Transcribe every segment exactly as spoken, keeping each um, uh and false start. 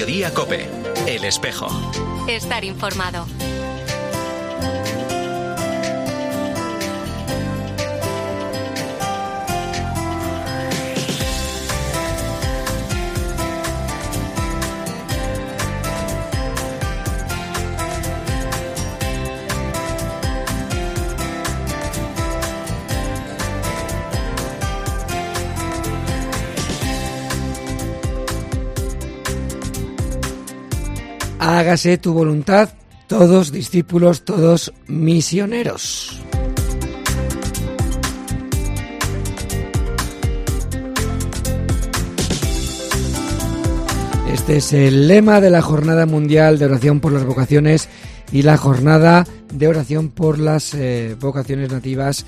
Mediodía COPE. El Espejo. Estar informado. Hágase tu voluntad, todos discípulos, todos misioneros. Este es el lema de la Jornada Mundial de Oración por las Vocaciones y la Jornada de Oración por las eh, Vocaciones Nativas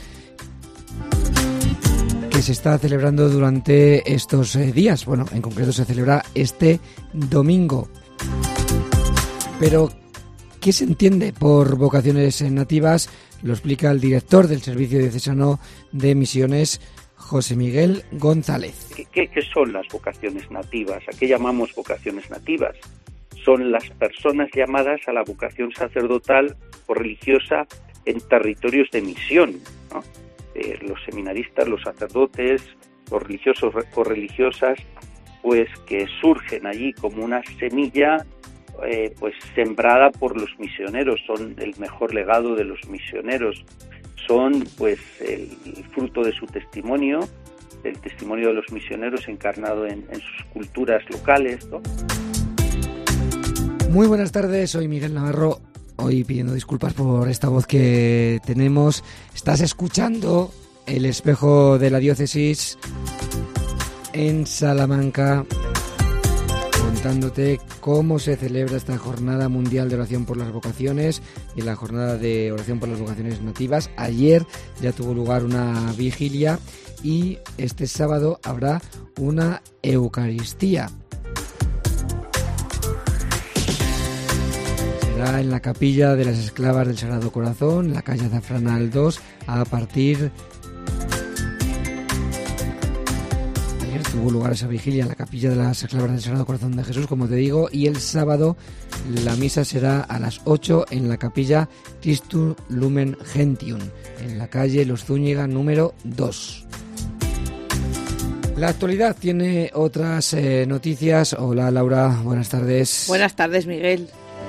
que se está celebrando durante estos eh, días. Bueno, en concreto se celebra este domingo. Pero, ¿qué se entiende por vocaciones nativas? Lo explica el director del Servicio Diocesano de Misiones, José Miguel González. ¿Qué, qué son las vocaciones nativas? ¿A qué llamamos vocaciones nativas? Son las personas llamadas a la vocación sacerdotal o religiosa en territorios de misión, ¿no? Eh, los seminaristas, los sacerdotes, los religiosos o religiosas, pues que surgen allí como una semilla Eh, pues sembrada por los misioneros, son el mejor legado de los misioneros, son pues el, el fruto de su testimonio, el testimonio de los misioneros encarnado en, en sus culturas locales, ¿no? Muy buenas tardes, soy Miguel Navarro, hoy pidiendo disculpas por esta voz que tenemos. Estás escuchando El Espejo de la Diócesis en Salamanca, contándote cómo se celebra esta Jornada Mundial de Oración por las Vocaciones y la Jornada de Oración por las Vocaciones Nativas. Ayer ya tuvo lugar una vigilia y este sábado habrá una Eucaristía. Será en la Capilla de las Esclavas del Sagrado Corazón, en la calle Zafranal dos, a partir... Tuvo lugar esa vigilia en la Capilla de las Esclavas del Sagrado Corazón de Jesús, como te digo, y el sábado la misa será a las ocho en la Capilla Christus Lumen Gentium, en la calle Los Zúñiga número dos. La actualidad tiene otras eh, noticias. Hola Laura, buenas tardes. Buenas tardes, Miguel.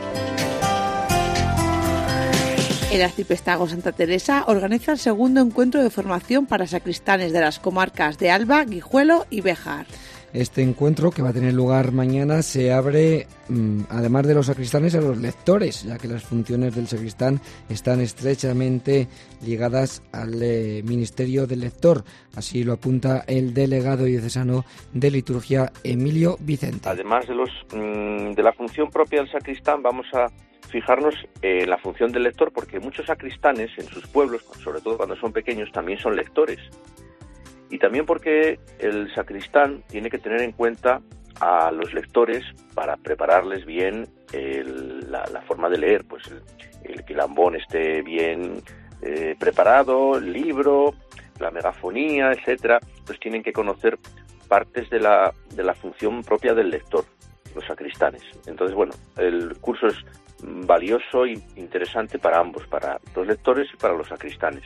El arciprestazgo Santa Teresa organiza el segundo encuentro de formación para sacristanes de las comarcas de Alba, Guijuelo y Béjar. Este encuentro, que va a tener lugar mañana, se abre, mmm, además de los sacristanes, a los lectores, ya que las funciones del sacristán están estrechamente ligadas al eh, ministerio del lector. Así lo apunta el delegado diocesano de liturgia, Emilio Vicente. Además de, los, mmm, de la función propia del sacristán, vamos a fijarnos en la función del lector, porque muchos sacristanes en sus pueblos, sobre todo cuando son pequeños, también son lectores. Y también porque el sacristán tiene que tener en cuenta a los lectores para prepararles bien el, la, la forma de leer, pues el, el que el ambón esté bien eh, preparado, el libro, la megafonía, etcétera. Pues tienen que conocer partes de la, de la función propia del lector, los sacristanes. Entonces, bueno, el curso es valioso e interesante para ambos, para los lectores y para los sacristanes.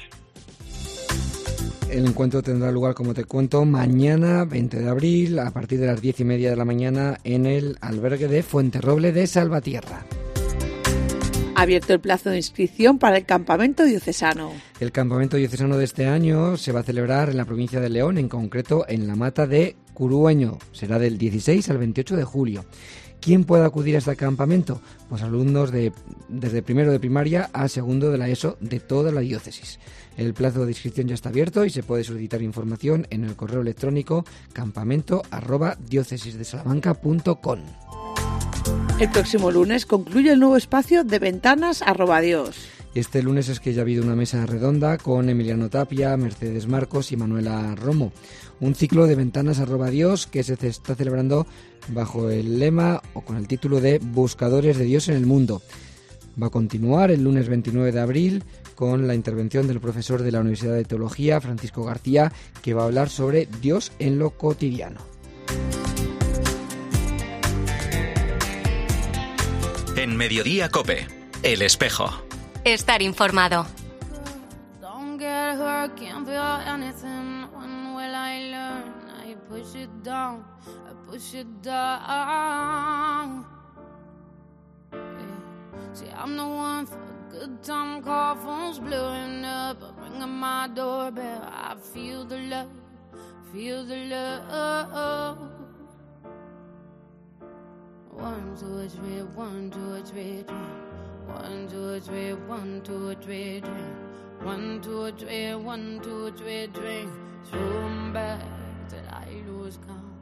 El encuentro tendrá lugar, como te cuento, mañana, veinte de abril, a partir de las diez y media de la mañana, en el albergue de Fuenterroble de Salvatierra. Abierto el plazo de inscripción para el campamento diocesano. El campamento diocesano de este año se va a celebrar en la provincia de León, en concreto en la Mata de Curueño. Será del dieciséis al veintiocho de julio. ¿Quién puede acudir a este campamento? Pues alumnos de, desde primero de primaria a segundo de la ESO de toda la diócesis. El plazo de inscripción ya está abierto y se puede solicitar información en el correo electrónico campamento arroba diócesisdesalamanca punto com. El próximo lunes concluye el nuevo espacio de Ventanas arroba Dios. Este lunes es que ya ha habido una mesa redonda con Emiliano Tapia, Mercedes Marcos y Manuela Romo. Un ciclo de Ventanas arroba Dios que se está celebrando bajo el lema o con el título de Buscadores de Dios en el Mundo. Va a continuar el lunes veintinueve de abril con la intervención del profesor de la Universidad de Teología, Francisco García, que va a hablar sobre Dios en lo cotidiano. En Mediodía COPE, El Espejo. Estar informado. Don't get hurt, can't feel anything. When will I learn? I push it down, I push it down. Yeah. See, I'm the one for a good time call, phone's blowing up, I'm ringing my doorbell. I feel the love, feel the love. One, two, three, one, two, three, three. One, two, three, one, two, three, three. One, two, three, one, two, three, three. Throw 'em back till I lose count.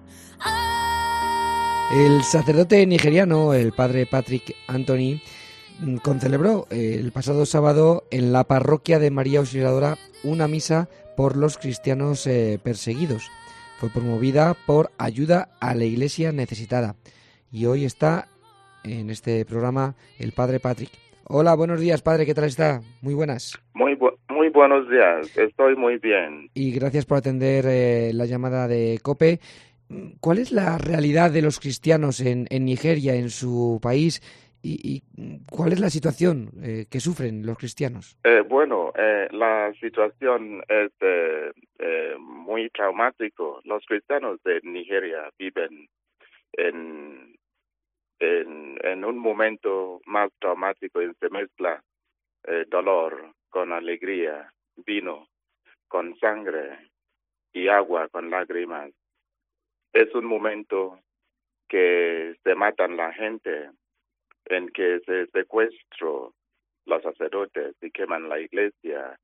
Ah. El sacerdote nigeriano, el padre Patrick Anthony, concelebró el pasado sábado en la parroquia de María Auxiliadora una misa por los cristianos eh, perseguidos. Fue promovida por Ayuda a la Iglesia Necesitada. Y hoy está en este programa el padre Patrick. Hola, buenos días, padre, ¿qué tal está? Muy buenas. Muy bu- muy buenos días, estoy muy bien. Y gracias por atender eh, la llamada de COPE. ¿Cuál es la realidad de los cristianos en, en Nigeria, en su país? ¿Y, y cuál es la situación eh, que sufren los cristianos? Eh, bueno, eh, la situación es eh, eh, muy traumático. Los cristianos de Nigeria viven en, en, en un momento más traumático y se mezcla eh, dolor con alegría, vino con sangre y agua con lágrimas. Es un momento que se matan la gente, en que se secuestran los sacerdotes y queman la iglesia.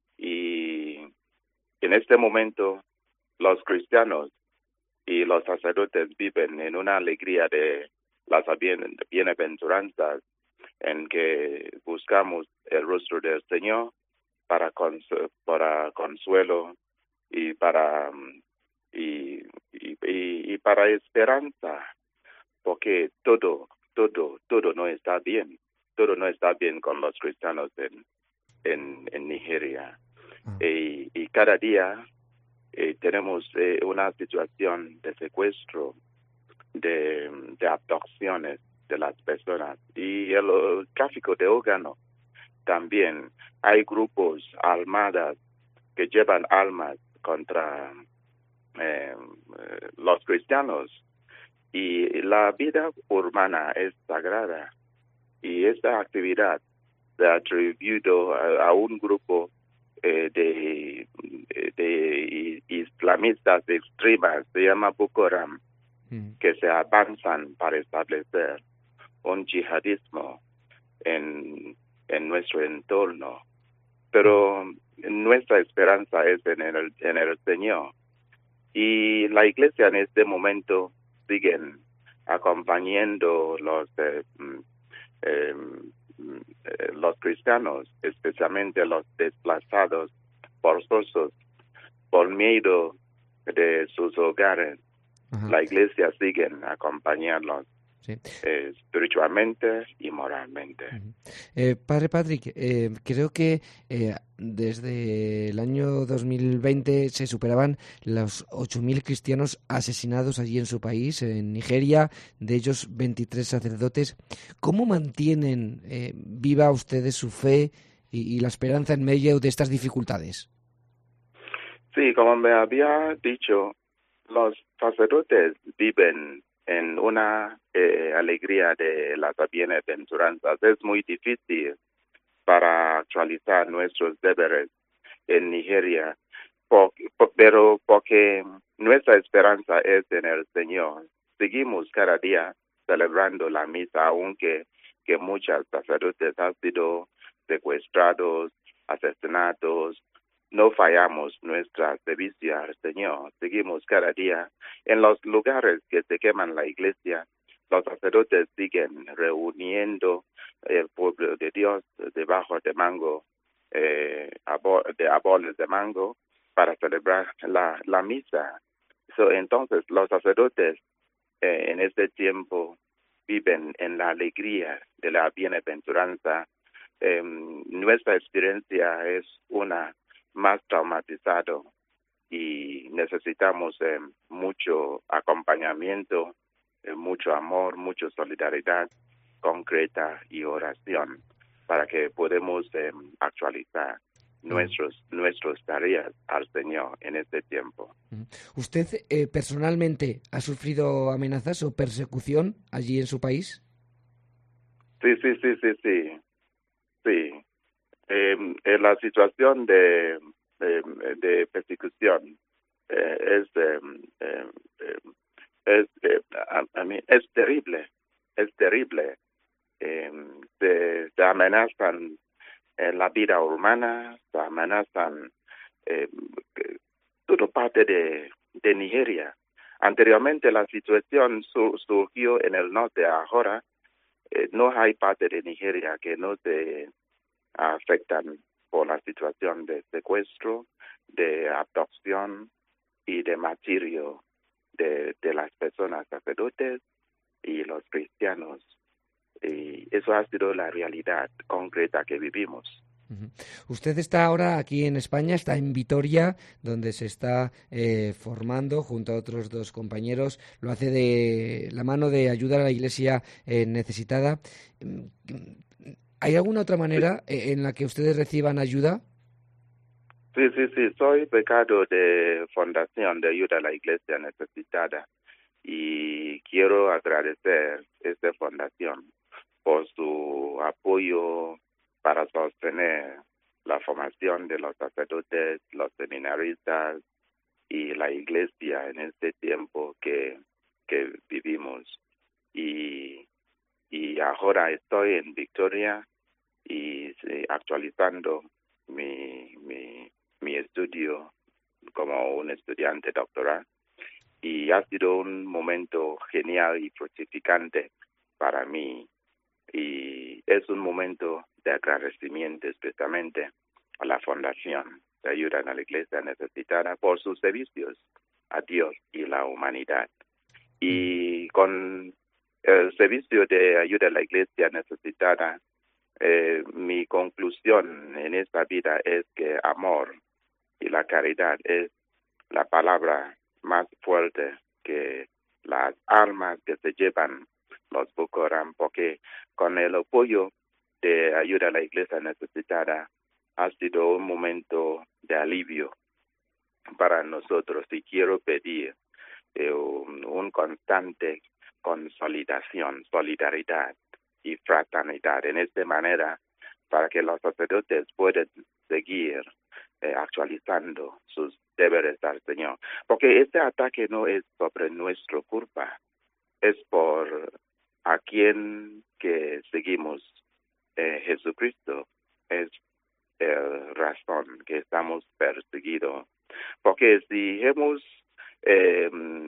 Y en este momento los cristianos y los sacerdotes viven en una alegría de las bien, bienaventuranzas, en que buscamos el rostro del Señor para, consu- para consuelo y para, y, y, y, y para esperanza, porque todo, todo, todo no está bien, todo no está bien con los cristianos en, en, en Nigeria. Ah. Y, y cada día eh, tenemos eh, una situación de secuestro, de, de abducciones de las personas y el, el tráfico de órganos. También hay grupos armados que llevan armas contra eh, los cristianos, y la vida humana es sagrada, y esta actividad se ha atribuido a, a un grupo eh, de, de islamistas extremas, se llama Boko Haram, mm. que se avanzan para establecer un yihadismo en, en nuestro entorno. Pero nuestra esperanza es en el, en el Señor, y la iglesia en este momento siguen acompañando los eh, eh, eh, los cristianos, especialmente los desplazados forzosos por miedo de sus hogares. Ajá. La iglesia sigue acompañándolos. Sí. Eh, espiritualmente y moralmente. Uh-huh. Eh, Padre Patrick, eh, creo que eh, desde el año dos mil veinte se superaban los ocho mil cristianos asesinados allí en su país, en Nigeria, de ellos veintitrés sacerdotes. ¿Cómo mantienen eh, viva ustedes su fe y, y la esperanza en medio de estas dificultades? Sí, como me había dicho, los sacerdotes viven en una eh, alegría de las bienaventuranzas. Es muy difícil para actualizar nuestros deberes en Nigeria, por, por, pero porque nuestra esperanza es en el Señor. Seguimos cada día celebrando la misa, aunque que muchos sacerdotes han sido secuestrados, asesinados. No fallamos nuestra servicio al Señor. Seguimos cada día. En los lugares que se queman la iglesia, los sacerdotes siguen reuniendo el pueblo de Dios debajo de mango, eh, de árboles de mango, para celebrar la, la misa. So, entonces, los sacerdotes eh, en este tiempo viven en la alegría de la bienaventuranza. Eh, nuestra experiencia es una más traumatizado, y necesitamos eh, mucho acompañamiento, eh, mucho amor, mucha solidaridad concreta y oración para que podamos eh, actualizar nuestros nuestras tareas al Señor en este tiempo. ¿Usted eh, personalmente ha sufrido amenazas o persecución allí en su país? Sí, sí, sí, sí, sí. Sí. Eh, en la situación de, de, de persecución eh, es, eh, eh, es, eh, a, a mí, es terrible, es terrible. Eh, se, se amenazan eh, la vida humana, se amenazan eh, toda parte de, de Nigeria. Anteriormente la situación su, surgió en el norte, ahora eh, no hay parte de Nigeria que no se afectan por la situación de secuestro, de abducción y de martirio de, de las personas sacerdotes y los cristianos. Y eso ha sido la realidad concreta que vivimos. Usted está ahora aquí en España, está en Vitoria, donde se está eh, formando junto a otros dos compañeros. Lo hace de la mano de ayudar a la Iglesia eh, necesitada. ¿Hay alguna otra manera en la que ustedes reciban ayuda? Sí, sí, sí. Soy becado de Fundación de Ayuda a la Iglesia Necesitada y quiero agradecer a esta fundación por su apoyo para sostener la formación de los sacerdotes, los seminaristas y la Iglesia en este tiempo que, que vivimos. Y, y ahora estoy en Victoria y sí, actualizando mi, mi, mi estudio como un estudiante doctoral. Y ha sido un momento genial y fructificante para mí. Y es un momento de agradecimiento especialmente a la Fundación de Ayuda a la Iglesia Necesitada por sus servicios a Dios y la humanidad. Y con el servicio de Ayuda a la Iglesia Necesitada, eh, mi conclusión en esta vida es que amor y la caridad es la palabra más fuerte que las almas que se llevan los Boko Haram, porque con el apoyo de Ayuda a la Iglesia Necesitada ha sido un momento de alivio para nosotros y quiero pedir eh, un, un constante consolidación, solidaridad y fraternidad en esta manera para que los sacerdotes puedan seguir eh, actualizando sus deberes al Señor. Porque este ataque no es sobre nuestra culpa, es por a quien que seguimos, eh, Jesucristo, es la razón que estamos perseguidos. Porque si hemos eh,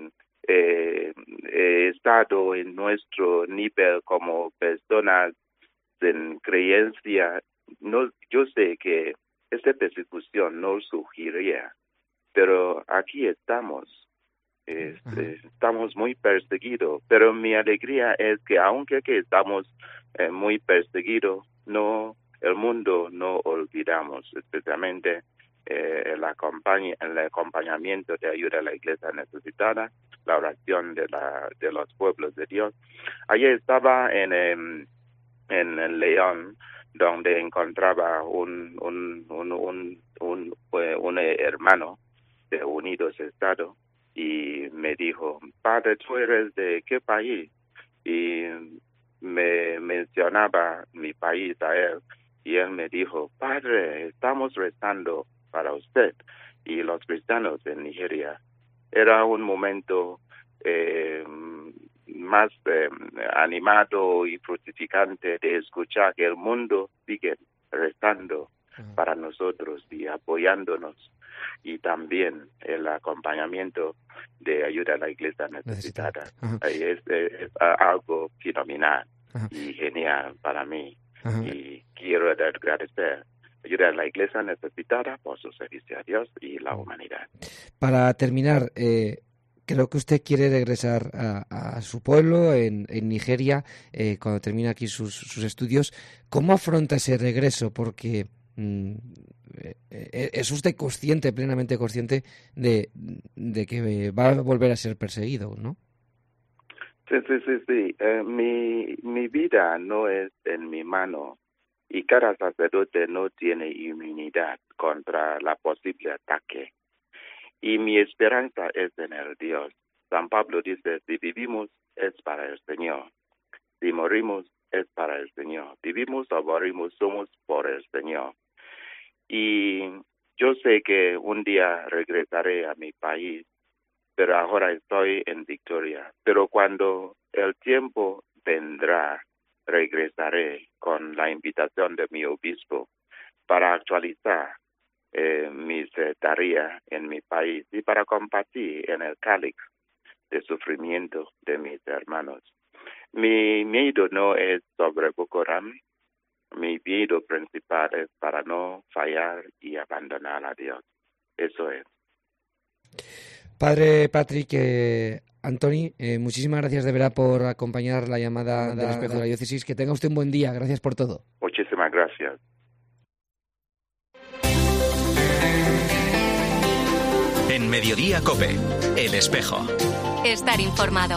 eh, eh, estado en nuestro nivel como personas en creencia, no, yo sé que esta persecución no surgiría, pero aquí estamos. Este, estamos muy perseguidos, pero mi alegría es que aunque que estamos eh, muy perseguidos, no, el mundo no olvidamos, especialmente eh, el, acompañ el acompañamiento de Ayuda a la Iglesia Necesitada, la oración de, la, de los pueblos de Dios. Ayer estaba en, en, en el León, donde encontraba un, un, un, un, un, un, un hermano de Unidos Estados, y me dijo, padre, ¿tú eres de qué país? Y me mencionaba mi país a él, y él me dijo, padre, estamos rezando para usted y los cristianos en Nigeria. Era un momento eh, más eh, animado y fructificante de escuchar que el mundo sigue rezando uh-huh. para nosotros y apoyándonos, y también el acompañamiento de Ayuda a la Iglesia Necesitada. Uh-huh. Es, es, es algo fenomenal uh-huh. y genial para mí. Uh-huh. Y quiero agradecer Ayuda a la Iglesia Necesitada por su servicio a Dios y la humanidad. Para terminar, eh, creo que usted quiere regresar a, a su pueblo, en, en Nigeria, eh, cuando termine aquí sus, sus estudios. ¿Cómo afronta ese regreso? Porque mm, eh, es usted consciente, plenamente consciente, de, de que va a volver a ser perseguido, ¿no? Sí, Sí, sí, sí, sí. Eh, mi, mi vida no es en mi mano y cada sacerdote no tiene inmunidad contra la posible ataque. Y mi esperanza es en el Dios. San Pablo dice, si vivimos es para el Señor, si morimos es para el Señor, vivimos o morimos somos por el Señor. Y yo sé que un día regresaré a mi país, pero ahora estoy en Victoria. Pero cuando el tiempo vendrá, regresaré con la invitación de mi obispo para actualizar eh, mis eh, tareas en mi país y para compartir en el cáliz de sufrimiento de mis hermanos. Mi miedo no es sobre Boko Haram, mi miedo principal es para no fallar y abandonar a Dios. Eso es. Padre Patrick, eh, Antoni, eh, muchísimas gracias de verdad por acompañar la llamada del espejo de la diócesis. Que tenga usted un buen día. Gracias por todo. Muchísimas gracias. En Mediodía COPE, El Espejo. Estar informado.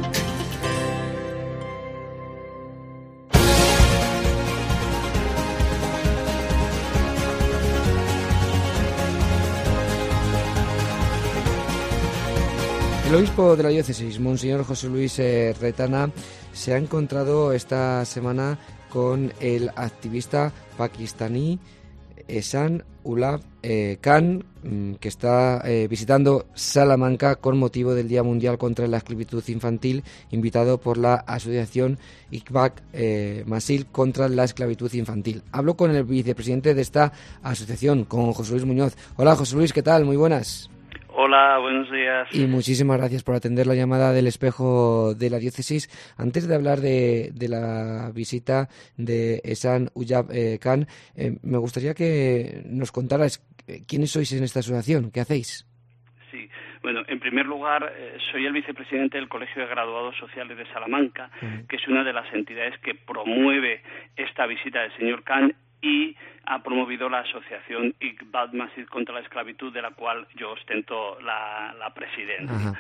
El obispo de la diócesis, Monseñor José Luis eh, Retana, se ha encontrado esta semana con el activista pakistaní Ehsan Ullah eh, Khan, que está eh, visitando Salamanca con motivo del Día Mundial contra la Esclavitud Infantil, invitado por la asociación Iqbal eh, Masil contra la Esclavitud Infantil. Hablo con el vicepresidente de esta asociación, con José Luis Muñoz. Hola José Luis, ¿qué tal? Muy buenas. Hola, buenos días. Y muchísimas gracias por atender la llamada del espejo de la diócesis. Antes de hablar de, de la visita de Ehsan Ullah eh, Khan, eh, me gustaría que nos contaras quiénes sois en esta asociación, qué hacéis. Sí, bueno, en primer lugar, eh, soy el vicepresidente del Colegio de Graduados Sociales de Salamanca, uh-huh. que es una de las entidades que promueve esta visita del señor Khan y ha promovido la asociación Iqbal Masil contra la esclavitud, de la cual yo ostento la, la presidencia. Ajá.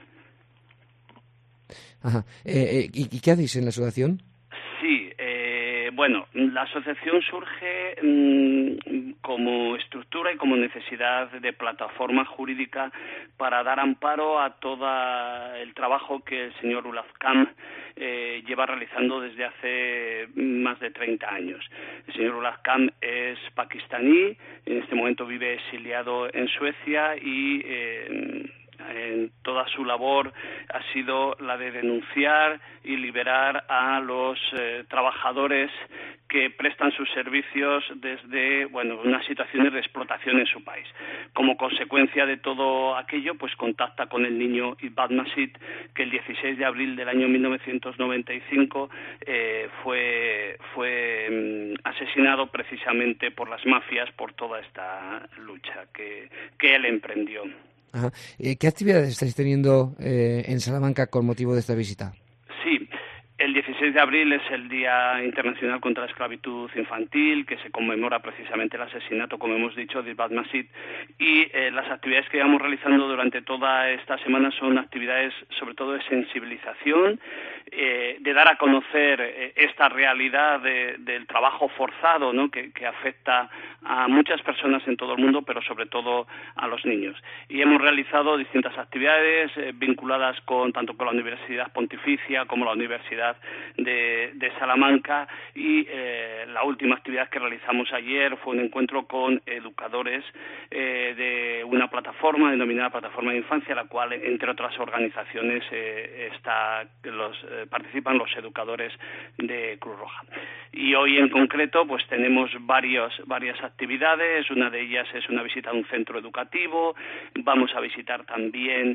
Ajá. Eh, eh, ¿y, ¿Y qué hacéis en la asociación? Sí, eh, bueno, la asociación surge mmm, como estructura y como necesidad de plataforma jurídica para dar amparo a todo el trabajo que el señor Ullah Khan eh, lleva realizando desde hace más de treinta años. El señor Ullah Khan es pakistaní, en este momento vive exiliado en Suecia y eh, en toda su labor ha sido la de denunciar y liberar a los eh, trabajadores que prestan sus servicios desde, bueno, unas situaciones de explotación en su país. Como consecuencia de todo aquello, pues contacta con el niño Iqbal Masil, que el dieciséis de abril del año mil novecientos noventa y cinco eh, fue, fue mm, asesinado precisamente por las mafias por toda esta lucha que, que él emprendió. Ajá. ¿Qué actividades estáis teniendo eh, en Salamanca con motivo de esta visita? Sí, el dieciséis de abril es el Día Internacional contra la Esclavitud Infantil, que se conmemora precisamente el asesinato, como hemos dicho, de Iqbal Masil, y eh, las actividades que vamos realizando durante toda esta semana son actividades sobre todo de sensibilización, eh, de dar a conocer eh, esta realidad de, del trabajo forzado, ¿no?, que, que afecta a muchas personas en todo el mundo, pero sobre todo a los niños. Y hemos realizado distintas actividades eh, vinculadas con tanto con la Universidad Pontificia como la Universidad de, de Salamanca, y eh, la última actividad que realizamos ayer fue un encuentro con educadores eh, de una plataforma denominada Plataforma de Infancia, la cual, entre otras organizaciones, eh, está los eh, participan los educadores de Cruz Roja. Y hoy en concreto pues tenemos varios, varias actividades. Una de ellas es una visita a un centro educativo. Vamos a visitar también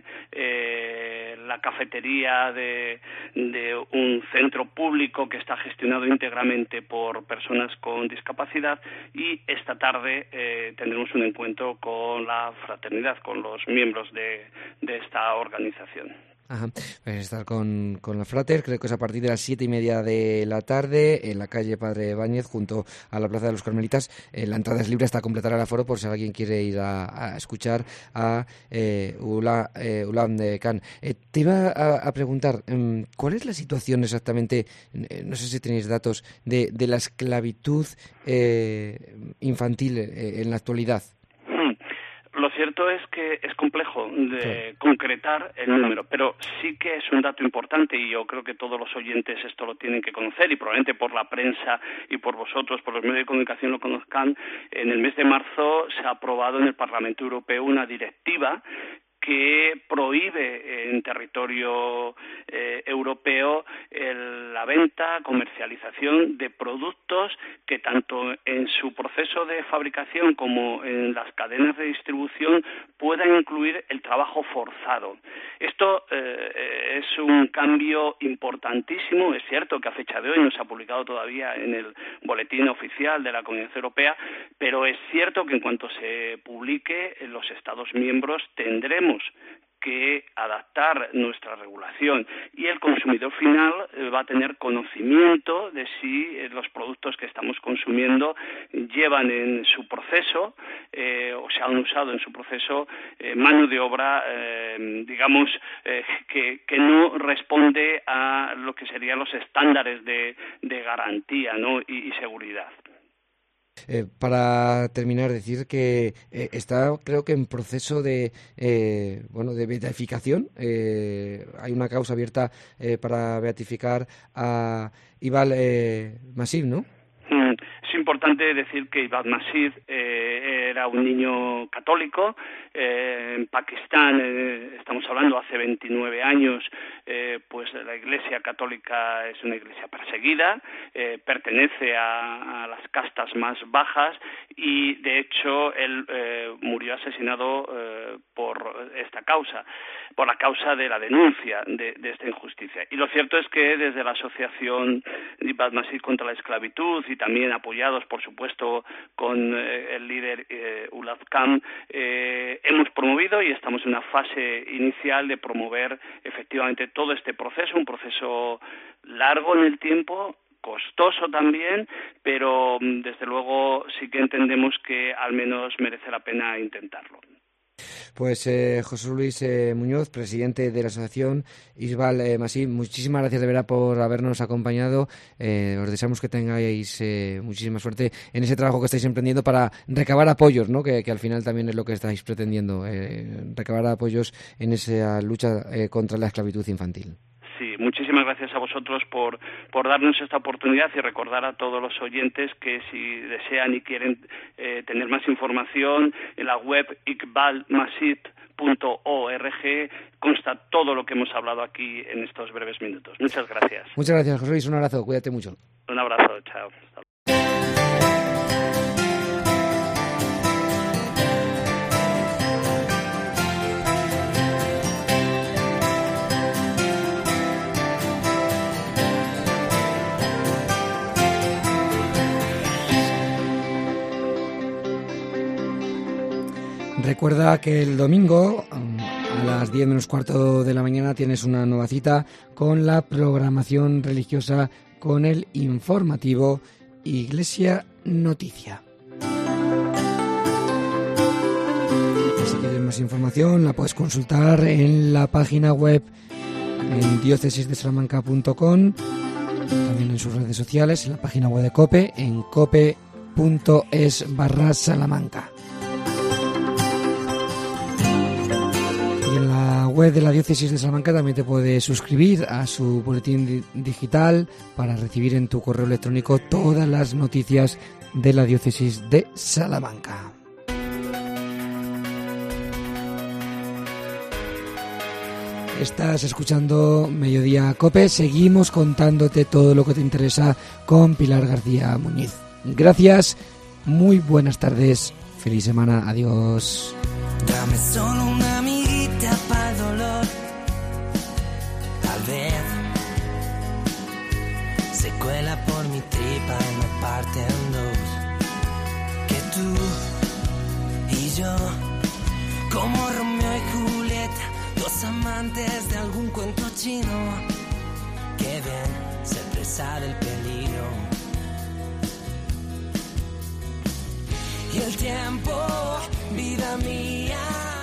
eh, la cafetería de, de un centro público que está gestionado íntegramente por personas con discapacidad, y esta tarde eh, tendremos un encuentro con la fraternidad, con los miembros de, de esta organización. Ajá. Pues estar con, con la Frater, creo que es a partir de las siete y media de la tarde en la calle Padre Báñez, junto a la Plaza de los Carmelitas. Eh, la entrada es libre hasta completar el aforo, por si alguien quiere ir a, a escuchar a eh, Ula, eh, Ulam de Khan. Eh, te iba a, a preguntar, eh, ¿cuál es la situación exactamente, eh, no sé si tenéis datos, de, de la esclavitud eh, infantil eh, en la actualidad? Lo cierto es que es complejo de sí. concretar el número, pero sí que es un dato importante y yo creo que todos los oyentes esto lo tienen que conocer y probablemente por la prensa y por vosotros, por los medios de comunicación lo conozcan. En el mes de marzo se ha aprobado en el Parlamento Europeo una directiva que prohíbe en territorio eh, europeo el, la venta, comercialización de productos que tanto en su proceso de fabricación como en las cadenas de distribución puedan incluir el trabajo forzado. Esto eh, es un cambio importantísimo. Es cierto que a fecha de hoy no se ha publicado todavía en el boletín oficial de la Comunidad Europea, pero es cierto que en cuanto se publique, los Estados miembros tendremos que adaptar nuestra regulación y el consumidor final va a tener conocimiento de si los productos que estamos consumiendo llevan en su proceso eh, o se han usado en su proceso eh, mano de obra, eh, digamos, eh, que, que no responde a lo que serían los estándares de, de garantía, ¿no? y, y seguridad. Eh, para terminar, decir que eh, está, creo que en proceso de eh, bueno de beatificación. Eh, hay una causa abierta eh, para beatificar a Ibal eh, Masih, ¿no? Mm, es importante decir que Ibal Masih eh, era un niño católico. Eh, en Pakistán, eh, estamos hablando hace veintinueve años, eh, pues la Iglesia Católica es una iglesia perseguida, eh, pertenece a, a las castas más bajas y de hecho él eh, murió asesinado eh, por esta causa, por la causa de la denuncia de, de esta injusticia. Y lo cierto es que desde la asociación Ibal Masih contra la esclavitud y también apoyados, por supuesto, con eh, el líder eh, Ulam Khan, eh, hemos promovido y estamos en una fase inicial de promover efectivamente todo este proceso, un proceso largo en el tiempo, costoso también, pero desde luego sí que entendemos que al menos merece la pena intentarlo. Pues eh, José Luis eh, Muñoz, presidente de la asociación Ibal eh, Masih, muchísimas gracias de verdad por habernos acompañado. Eh, os deseamos que tengáis eh, muchísima suerte en ese trabajo que estáis emprendiendo para recabar apoyos, ¿no? que, que al final también es lo que estáis pretendiendo, eh, recabar apoyos en esa lucha eh, contra la esclavitud infantil. Sí, muchísimas gracias a vosotros por, por darnos esta oportunidad y recordar a todos los oyentes que si desean y quieren eh, tener más información, en la web iqbal masih punto org consta todo lo que hemos hablado aquí en estos breves minutos. Muchas gracias. Muchas gracias, José Luis. Un abrazo. Cuídate mucho. Un abrazo. Chao. Recuerda que el domingo a las diez menos cuarto de la mañana tienes una nueva cita con la programación religiosa, con el informativo Iglesia Noticia. Si quieres más información la puedes consultar en la página web en diócesis de salamanca punto com, también en sus redes sociales, en la página web de COPE, en cope punto es barra Salamanca. En la web de la Diócesis de Salamanca también te puedes suscribir a su boletín di- digital para recibir en tu correo electrónico todas las noticias de la Diócesis de Salamanca. Estás escuchando Mediodía COPE. Seguimos contándote todo lo que te interesa con Pilar García Muñiz. Gracias, muy buenas tardes, feliz semana, adiós. Dame solo una amiguita para el dolor. Tal vez se cuela por mi tripa y me parte en dos. Que tú y yo, como Romeo y Julieta, dos amantes. amantes de algún cuento chino que ven ser presa del peligro. Y el tiempo, vida mía,